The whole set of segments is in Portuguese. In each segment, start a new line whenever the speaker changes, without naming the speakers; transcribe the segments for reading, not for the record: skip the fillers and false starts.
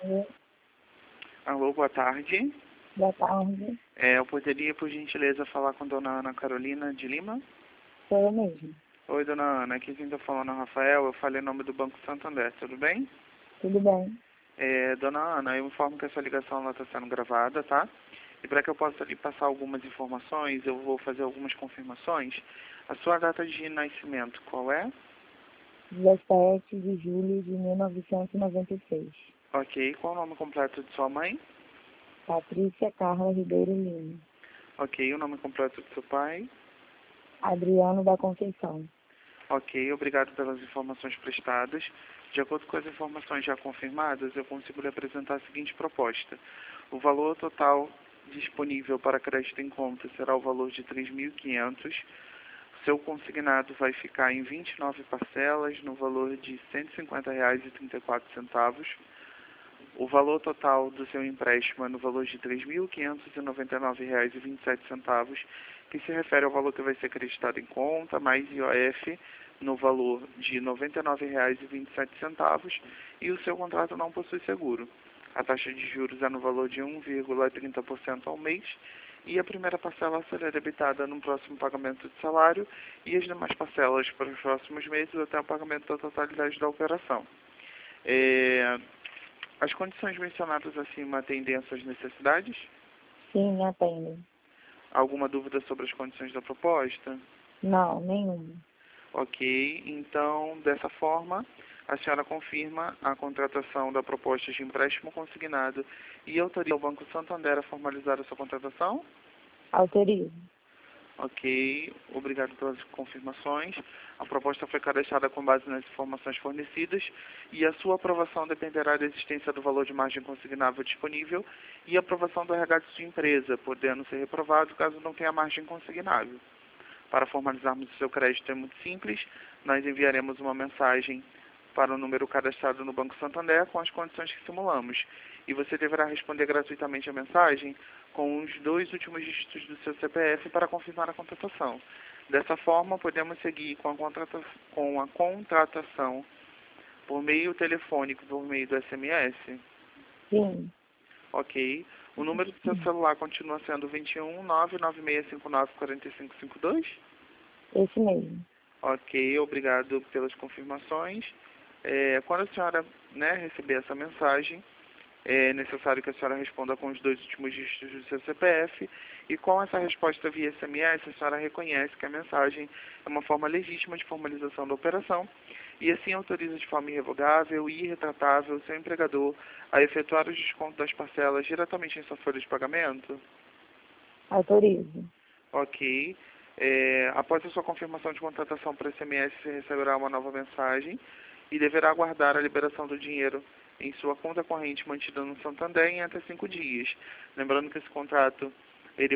Alô,
Alô, boa tarde.
boa tarde.
Eu poderia, por gentileza, falar com Dona Ana Carolina de Lima?
Sou eu mesmo.
Oi, Dona Ana. Aqui quem está falando é o Rafael. Eu falei em nome do Banco Santander. Tudo bem?
Tudo bem?
Dona Ana, eu informo que essa ligação está sendo gravada, tá? E para que eu possa lhe passar algumas informações, eu vou fazer algumas confirmações. A sua data de nascimento, qual é?
17 de julho de 1996.
Ok. Qual o nome completo de sua mãe?
Patrícia Carla Ribeiro Lima.
Ok. O nome completo de seu pai?
Adriano da Conceição.
Ok, obrigado pelas informações prestadas. De acordo com as informações já confirmadas, eu consigo lhe apresentar a seguinte proposta. O valor total disponível para crédito em conta será o valor de R$ 3.500. Seu consignado vai ficar em 29 parcelas, no valor de R$ 150,34. O valor total do seu empréstimo é no valor de R$ 3.599,27, que se refere ao valor que vai ser acreditado em conta, mais IOF, no valor de R$ 99,27, e o seu contrato não possui seguro. A taxa de juros é no valor de 1,30% ao mês, e a primeira parcela será debitada no próximo pagamento de salário, e as demais parcelas para os próximos meses até o pagamento da totalidade da operação. As condições mencionadas acima atendem às suas necessidades?
Sim, atendem.
Alguma dúvida sobre as condições da proposta?
Não, nenhuma.
Ok, então, dessa forma, a senhora confirma a contratação da proposta de empréstimo consignado e autoriza o Banco Santander a formalizar a sua contratação?
Autorizo.
Ok, obrigado pelas confirmações. A proposta foi cadastrada com base nas informações fornecidas e a sua aprovação dependerá da existência do valor de margem consignável disponível e a aprovação do RH de sua empresa, podendo ser reprovado caso não tenha margem consignável. Para formalizarmos o seu crédito é muito simples, nós enviaremos uma mensagem para o número cadastrado no Banco Santander com as condições que simulamos. E você deverá responder gratuitamente a mensagem com os 2 últimos dígitos do seu CPF para confirmar a contratação. Dessa forma, podemos seguir com a contratação por meio telefônico, por meio do SMS.
Sim.
Ok. O número do seu celular continua sendo 21 99659 4552?
Esse mesmo.
Ok, obrigado pelas confirmações. Quando a senhora receber essa mensagem, é necessário que a senhora responda com os 2 últimos dígitos do seu CPF e com essa resposta via SMS, a senhora reconhece que a mensagem é uma forma legítima de formalização da operação e assim autoriza de forma irrevogável e irretratável o seu empregador a efetuar o desconto das parcelas diretamente em sua folha de pagamento?
Autorizo.
Ok. Após a sua confirmação de contratação por SMS, você receberá uma nova mensagem e deverá aguardar a liberação do dinheiro em sua conta corrente mantida no Santander em até 5 dias. Lembrando que esse contrato ele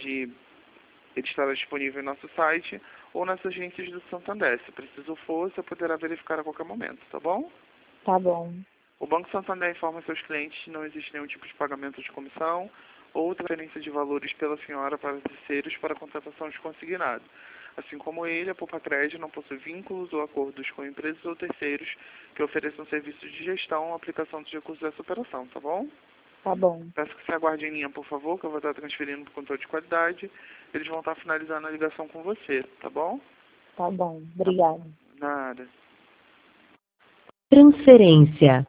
estará disponível em nosso site ou nas agências do Santander. Se preciso for, você poderá verificar a qualquer momento, tá bom?
Tá bom.
O Banco Santander informa seus clientes que não existe nenhum tipo de pagamento de comissão ou transferência de valores pela senhora para terceiros para a contratação de consignado. Assim como ele, a Poupa-Crédito não possui vínculos ou acordos com empresas ou terceiros que ofereçam serviços de gestão ou aplicação dos recursos dessa operação, tá bom?
Tá bom.
Peço que você aguarde em linha, por favor, que eu vou estar transferindo para o controle de qualidade. Eles vão estar finalizando a ligação com você, tá bom?
Tá bom.
Tá.
Obrigada.
Nada.
Transferência.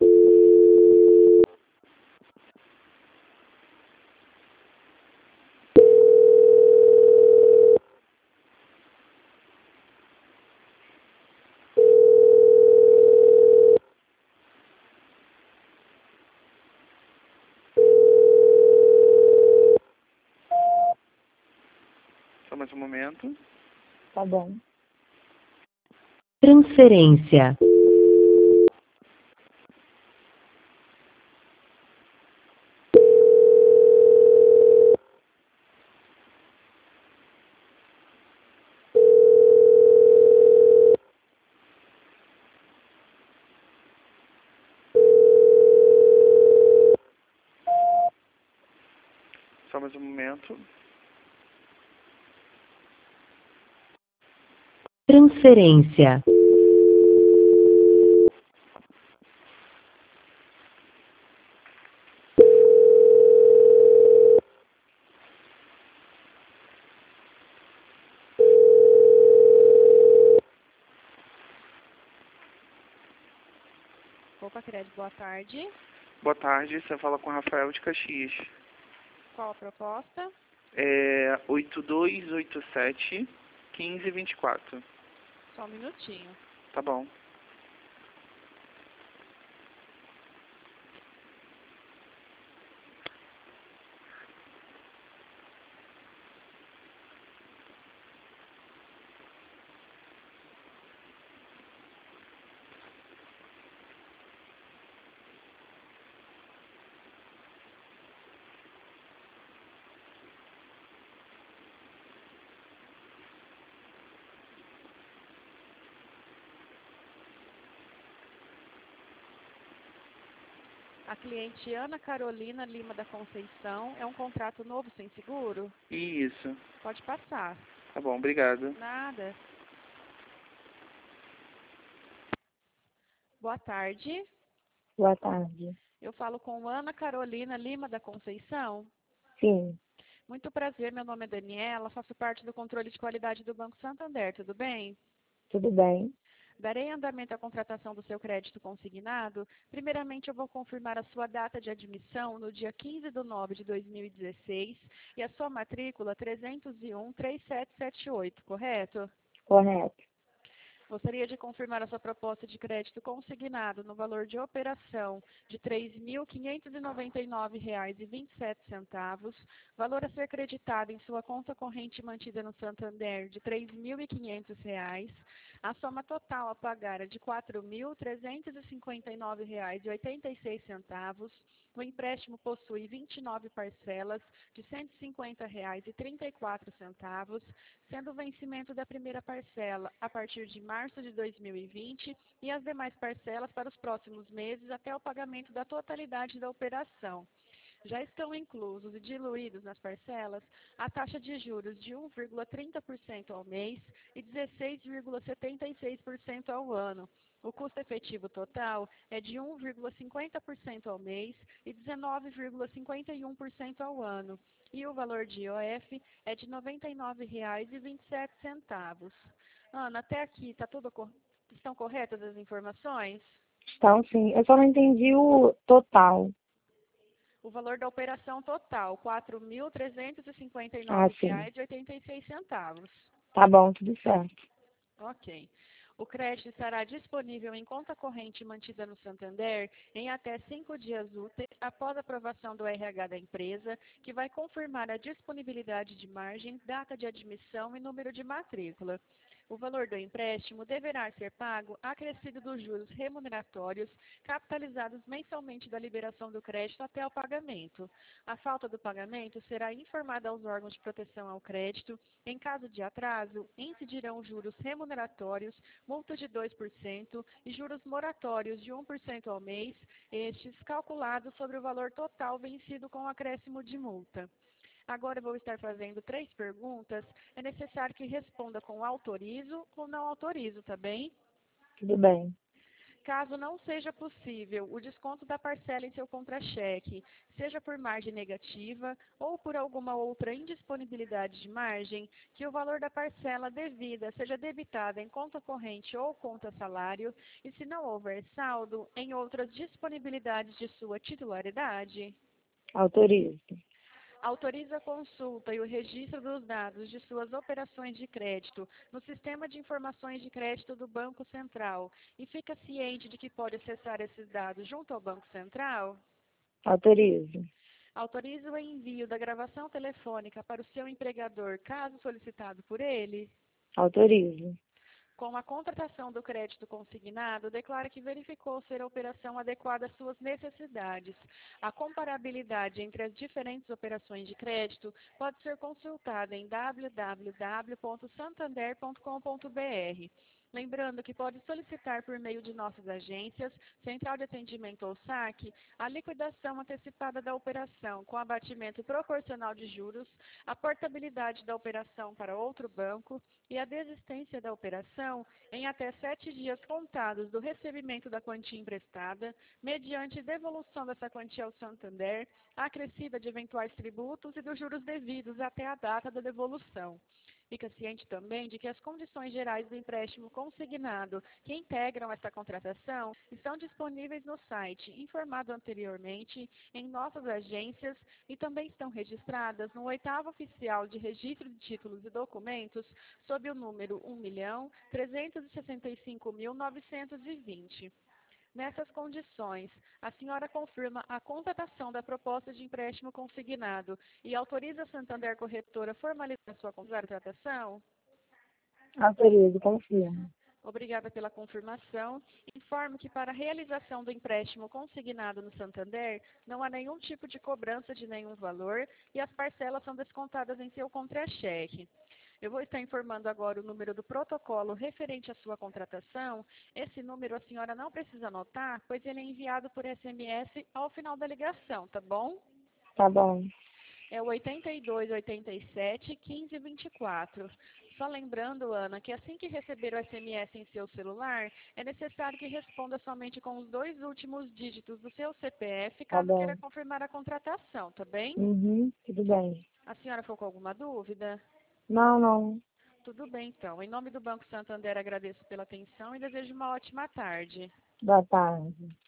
Só mais um momento.
Tá bom.
Transferência.
Só mais um momento.
Transferência.
Copa Crédito, boa tarde.
Boa tarde, você fala com o Rafael de Caxias.
Qual a proposta?
8287 1524.
Só um minutinho.
Tá bom.
A cliente Ana Carolina Lima da Conceição, é um contrato novo sem seguro?
Isso.
Pode passar.
Tá bom, obrigado.
Nada. Boa tarde.
Boa tarde.
Eu falo com Ana Carolina Lima da Conceição.
Sim,
Muito prazer, meu nome é Daniela, faço parte do controle de qualidade do Banco Santander, tudo bem?
tudo bem?
Darei andamento à contratação do seu crédito consignado. Primeiramente, eu vou confirmar a sua data de admissão no dia 15/9/2016 e a sua matrícula 301-3778, correto?
Correto.
Gostaria de confirmar a sua proposta de crédito consignado no valor de operação de R$ 3.599,27, valor a ser creditado em sua conta corrente mantida no Santander de R$ 3.500, a soma total a pagar é de R$ 4.359,86. O empréstimo possui 29 parcelas de R$ 150,34, sendo o vencimento da primeira parcela a partir de março de 2020 e as demais parcelas para os próximos meses até o pagamento da totalidade da operação. Já estão inclusos e diluídos nas parcelas a taxa de juros de 1,30% ao mês e 16,76% ao ano. O custo efetivo total é de 1,50% ao mês e 19,51% ao ano. E o valor de IOF é de R$ 99,27. Ana, até aqui estão corretas as informações?
Então, sim, eu só não entendi o total.
O valor da operação total, R$
Ah, sim.
4.359,86.
Tá bom, tudo certo.
Ok. O crédito estará disponível em conta corrente mantida no Santander em até 5 dias úteis após a aprovação do RH da empresa, que vai confirmar a disponibilidade de margem, data de admissão e número de matrícula. O valor do empréstimo deverá ser pago acrescido dos juros remuneratórios capitalizados mensalmente da liberação do crédito até o pagamento. A falta do pagamento será informada aos órgãos de proteção ao crédito. Em caso de atraso, incidirão juros remuneratórios, multa de 2% e juros moratórios de 1% ao mês, estes calculados sobre o valor total vencido com o acréscimo de multa. Agora eu vou estar fazendo 3 perguntas. É necessário que responda com autorizo ou não autorizo, tá bem?
Tudo bem.
Caso não seja possível o desconto da parcela em seu contra-cheque, seja por margem negativa ou por alguma outra indisponibilidade de margem, que o valor da parcela devida seja debitada em conta corrente ou conta salário, e se não houver saldo, em outras disponibilidades de sua titularidade.
Autorizo.
Autoriza a consulta e o registro dos dados de suas operações de crédito no Sistema de Informações de Crédito do Banco Central e fica ciente de que pode acessar esses dados junto ao Banco Central?
Autorizo.
Autoriza o envio da gravação telefônica para o seu empregador, caso solicitado por ele?
Autorizo.
Com a contratação do crédito consignado, declara que verificou ser a operação adequada às suas necessidades. A comparabilidade entre as diferentes operações de crédito pode ser consultada em www.santander.com.br. Lembrando que pode solicitar por meio de nossas agências, Central de Atendimento ou SAC, a liquidação antecipada da operação com abatimento proporcional de juros, a portabilidade da operação para outro banco e a desistência da operação em até 7 dias contados do recebimento da quantia emprestada, mediante devolução dessa quantia ao Santander, acrescida de eventuais tributos e dos juros devidos até a data da devolução. Fica ciente também de que as condições gerais do empréstimo consignado que integram esta contratação estão disponíveis no site, informado anteriormente, em nossas agências e também estão registradas no 8º Oficial de Registro de Títulos e Documentos, sob o número 1.365.920. Nessas condições, a senhora confirma a contratação da proposta de empréstimo consignado e autoriza a Santander Corretora a formalizar sua contratação?
Autorizo, confirmo.
Obrigada pela confirmação. Informo que para a realização do empréstimo consignado no Santander, não há nenhum tipo de cobrança de nenhum valor e as parcelas são descontadas em seu contra-cheque. Eu vou estar informando agora o número do protocolo referente à sua contratação. Esse número a senhora não precisa anotar, pois ele é enviado por SMS ao final da ligação, tá bom?
Tá bom.
É o 82 87 15 24. Só lembrando, Ana, que assim que receber o SMS em seu celular, é necessário que responda somente com os 2 últimos dígitos do seu CPF,
Tá
caso
bom.
queira confirmar a contratação, tá bem?
Tudo bem.
A senhora ficou com alguma dúvida?
Não, não.
Tudo bem, então. Em nome do Banco Santander, agradeço pela atenção e desejo uma ótima tarde.
Boa tarde.